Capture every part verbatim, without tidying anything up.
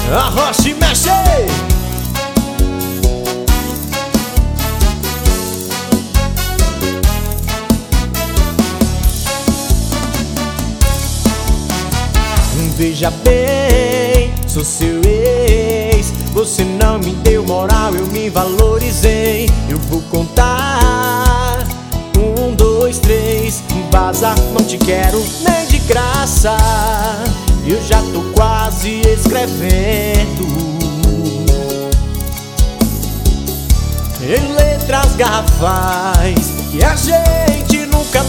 Arrocha e mexe. Veja bem, sou seu ex. Você não me deu moral, eu me valorizei. Eu vou contar um, dois, três. Vaza, não te quero nem de graça. Eu já tô quase escrevendo em letras garrafais que a gente nunca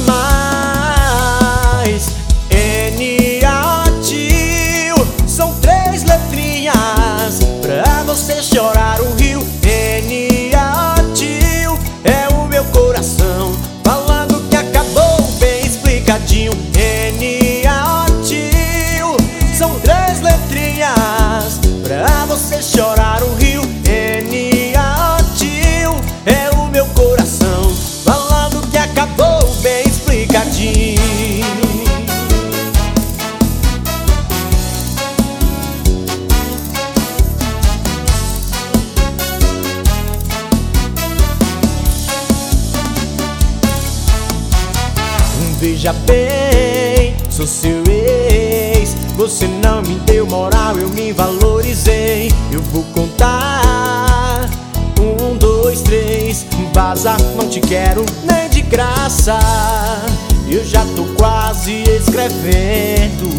mais. N A T I O são três letrinhas pra você chorar um rio. N A T I O é o meu coração falando que acabou bem explicadinho. N A T I O são três letrinhas pra você chorar um rio. N A T I O é o meu coração falando que acabou bem explicadinho. Veja bem, sou seu ex. Você não me deu moral, eu me valorizei. Eu vou contar um, dois, três. Vaza, não te quero nem de graça. Eu já tô quase escrevendo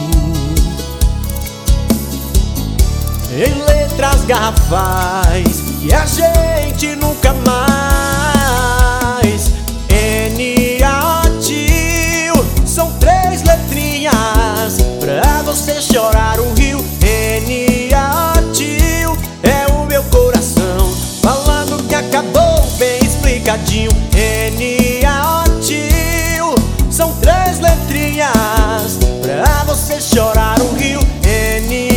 em letras garrafais que a gente nunca mais. N A T I O são três letrinhas pra você chorar um rio. N A T I O é o meu coração falando que acabou bem explicadinho. N A T I O são três letrinhas pra você chorar um rio. N